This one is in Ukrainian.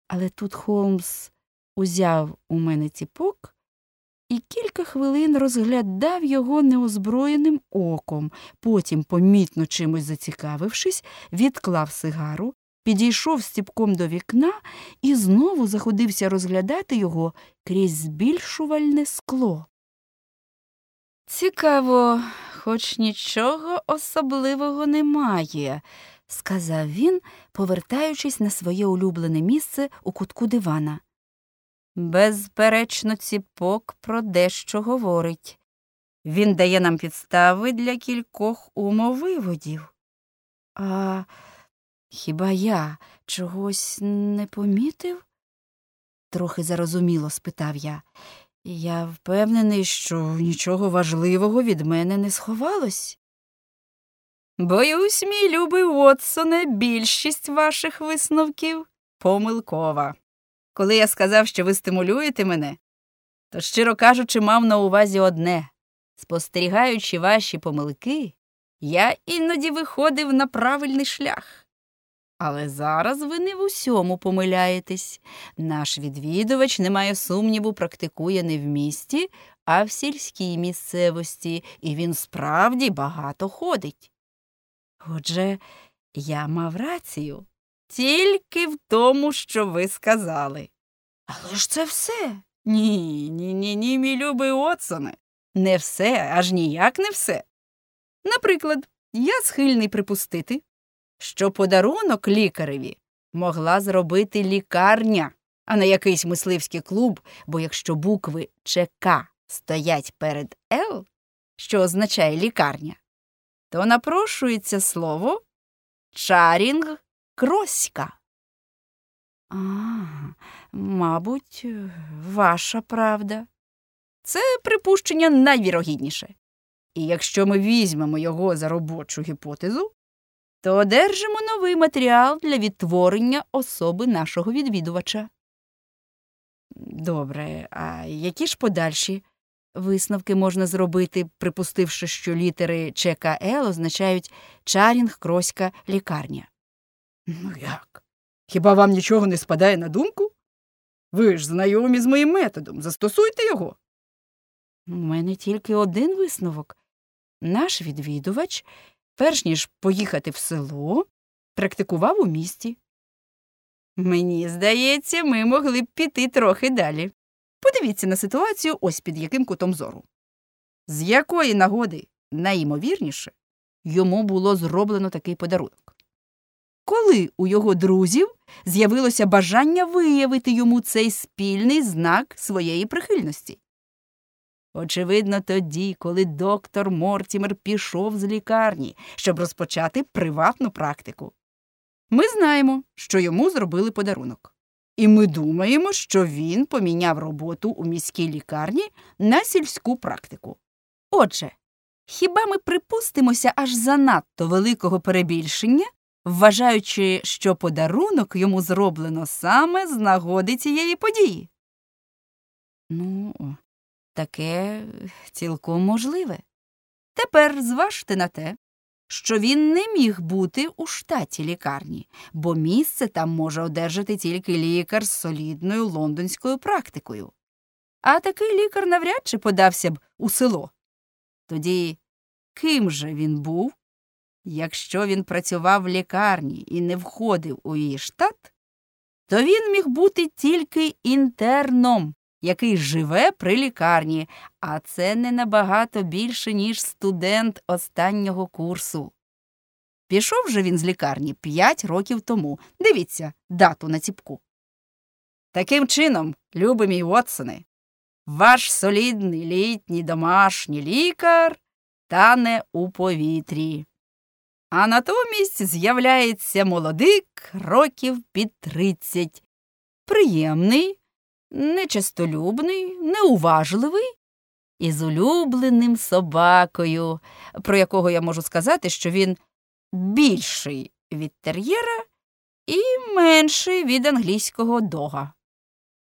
Але тут Холмс узяв у мене ціпок і кілька хвилин розглядав його неозброєним оком. Потім, помітно чимось зацікавившись, відклав сигару, підійшов з ціпком до вікна і знову заходився розглядати його крізь збільшувальне скло. «Цікаво, хоч нічого особливого немає», – сказав він, повертаючись на своє улюблене місце у кутку дивана. «Безперечно, ціпок про дещо говорить. Він дає нам підстави для кількох умовиводів. А хіба я чогось не помітив?» Трохи зарозуміло спитав я. «Я впевнений, що нічого важливого від мене не сховалось». «Боюсь, мій любий Уотсоне, більшість ваших висновків помилкова. Коли я сказав, що ви стимулюєте мене, то, щиро кажучи, мав на увазі одне. Спостерігаючи ваші помилки, я іноді виходив на правильний шлях. Але зараз ви не в усьому помиляєтесь. Наш відвідувач, немає сумніву, практикує не в місті, а в сільській місцевості, і він справді багато ходить. Отже, я мав рацію. Тільки в тому, що ви сказали». «Але ж це все». Ні, мій любий Уотсоне. Не все, аж ніяк не все. Наприклад, я схильний припустити, що подарунок лікареві могла зробити лікарня, а не якийсь мисливський клуб, бо якщо букви ЧК стоять перед «Л», що означає лікарня, то напрошується слово «Чарінг-Кроська». Мабуть, ваша правда. Це припущення найвірогідніше. І якщо ми візьмемо його за робочу гіпотезу, то одержимо новий матеріал для відтворення особи нашого відвідувача. Добре, а які ж подальші висновки можна зробити, припустивши, що літери ЧКЛ означають Чарінг-Кроська лікарня? Ну як? Хіба вам нічого не спадає на думку? Ви ж знайомі з моїм методом, застосуйте його. У мене тільки один висновок. Наш відвідувач, перш ніж поїхати в село, практикував у місті. Мені здається, ми могли б піти трохи далі. Подивіться на ситуацію ось під яким кутом зору. З якої нагоди, найімовірніше, йому було зроблено такий подарунок? Коли у його друзів з'явилося бажання виявити йому цей спільний знак своєї прихильності? Очевидно, тоді, коли доктор Мортімер пішов з лікарні, щоб розпочати приватну практику. Ми знаємо, що йому зробили подарунок. І ми думаємо, що він поміняв роботу у міській лікарні на сільську практику. Отже, хіба ми припустимося аж занадто великого перебільшення, вважаючи, що подарунок йому зроблено саме з нагоди цієї події? Ну, таке цілком можливе. Тепер зважте на те, що він не міг бути у штаті лікарні, бо місце там може одержати тільки лікар з солідною лондонською практикою. А такий лікар навряд чи подався б у село. Тоді ким же він був? Якщо він працював в лікарні і не входив у її штат, то він міг бути тільки інтерном, який живе при лікарні, а це не набагато більше, ніж студент останнього курсу. Пішов же він з лікарні 5 років тому. Дивіться дату на ціпку. Таким чином, любий мій Уотсоне, ваш солідний літній домашній лікар тане у повітрі. А натомість з'являється молодик років під 30. Приємний, нечистолюбний, неуважливий і з улюбленим собакою, про якого я можу сказати, що він більший від тер'єра і менший від англійського дога.